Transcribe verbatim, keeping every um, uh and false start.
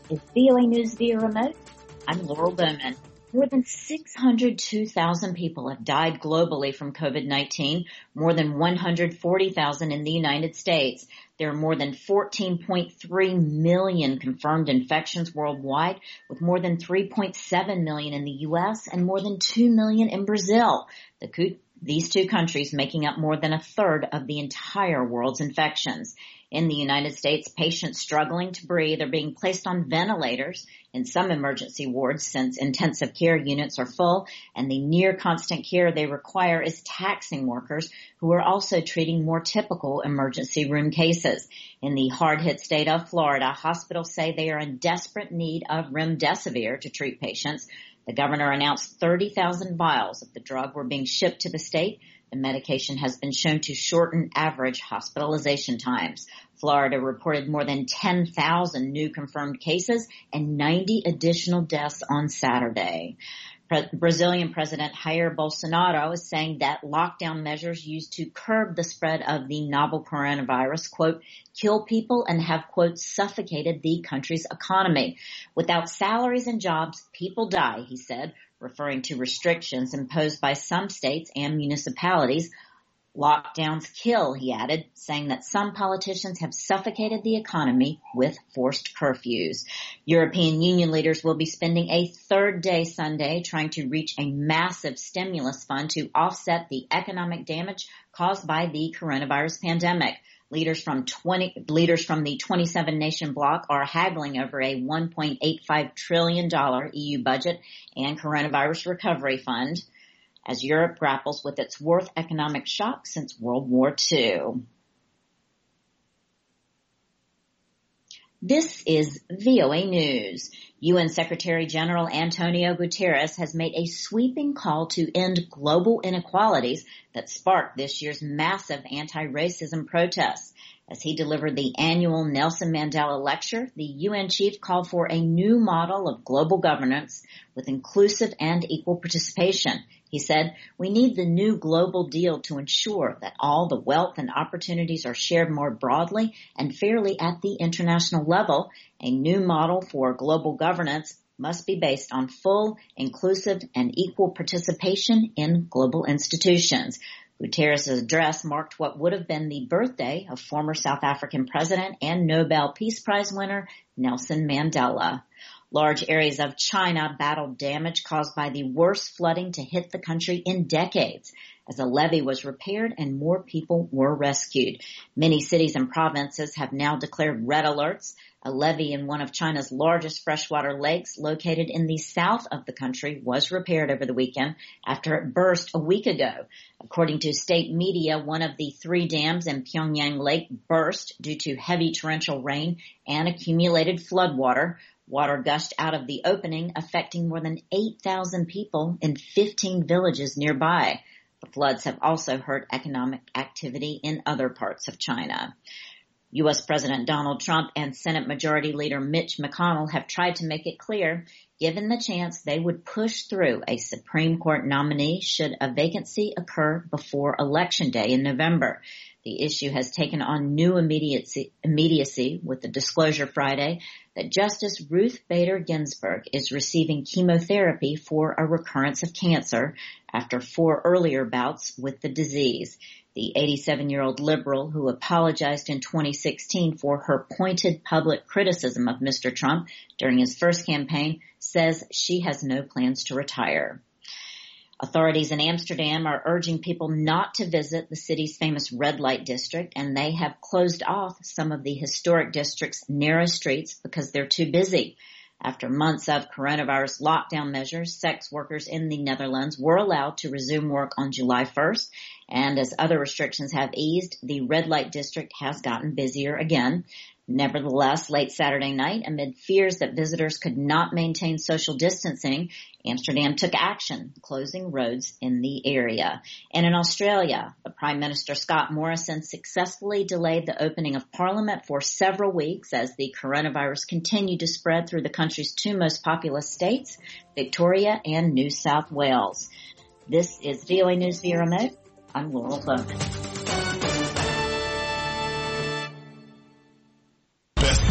is V O A News via remote. I'm Laurel Bowman. More than six hundred two thousand people have died globally from COVID nineteen, more than one hundred forty thousand in the United States. There are more than fourteen point three million confirmed infections worldwide, with more than three point seven million in the U S and more than two million in Brazil. The co- These two countries making up more than a third of the entire world's infections. In the United States, patients struggling to breathe are being placed on ventilators in some emergency wards since intensive care units are full, and the near constant care they require is taxing workers who are also treating more typical emergency room cases. In the hard-hit state of Florida, hospitals say they are in desperate need of remdesivir to treat patients. The governor announced thirty thousand vials of the drug were being shipped to the state. The medication has been shown to shorten average hospitalization times. Florida reported more than ten thousand new confirmed cases and ninety additional deaths on Saturday. Pre- Brazilian President Jair Bolsonaro is saying that lockdown measures used to curb the spread of the novel coronavirus, quote, kill people and have, quote, suffocated the country's economy. Without salaries and jobs, people die, he said, referring to restrictions imposed by some states and municipalities. Lockdowns kill, he added, saying that some politicians have suffocated the economy with forced curfews. European Union leaders will be spending a third day Sunday trying to reach a massive stimulus fund to offset the economic damage caused by the coronavirus pandemic. Leaders from twenty leaders from the twenty-seven nation bloc are haggling over a one point eight five trillion dollars E U budget and coronavirus recovery fund as Europe grapples with its worst economic shock since World War Two. This is V O A News. U N Secretary General Antonio Guterres has made a sweeping call to end global inequalities that sparked this year's massive anti-racism protests. As he delivered the annual Nelson Mandela Lecture, the U N chief called for a new model of global governance with inclusive and equal participation. He said, we need the new global deal to ensure that all the wealth and opportunities are shared more broadly and fairly at the international level. A new model for global governance must be based on full, inclusive, and equal participation in global institutions. Guterres' address marked what would have been the birthday of former South African president and Nobel Peace Prize winner Nelson Mandela. Large areas of China battled damage caused by the worst flooding to hit the country in decades, as a levee was repaired and more people were rescued. Many cities and provinces have now declared red alerts. A levee in one of China's largest freshwater lakes, located in the south of the country, was repaired over the weekend after it burst a week ago. According to state media, one of the three dams in Pyongyang Lake burst due to heavy torrential rain and accumulated floodwater. Water gushed out of the opening, affecting more than eight thousand people in fifteen villages nearby. The floods have also hurt economic activity in other parts of China. U S President Donald Trump and Senate Majority Leader Mitch McConnell have tried to make it clear, given the chance they would push through a Supreme Court nominee should a vacancy occur before Election Day in November. The issue has taken on new immediacy, immediacy with the disclosure Friday that Justice Ruth Bader Ginsburg is receiving chemotherapy for a recurrence of cancer after four earlier bouts with the disease. The eighty-seven-year-old liberal who apologized in twenty sixteen for her pointed public criticism of Mister Trump during his first campaign says she has no plans to retire. Authorities in Amsterdam are urging people not to visit the city's famous red light district, and they have closed off some of the historic district's narrow streets because they're too busy. After months of coronavirus lockdown measures, sex workers in the Netherlands were allowed to resume work on July first, and as other restrictions have eased, the red light district has gotten busier again. Nevertheless, late Saturday night, amid fears that visitors could not maintain social distancing, Amsterdam took action, closing roads in the area. And in Australia, the Prime Minister Scott Morrison successfully delayed the opening of Parliament for several weeks as the coronavirus continued to spread through the country's two most populous states, Victoria and New South Wales. This is V O A News via remote. I'm Laurel Bowman.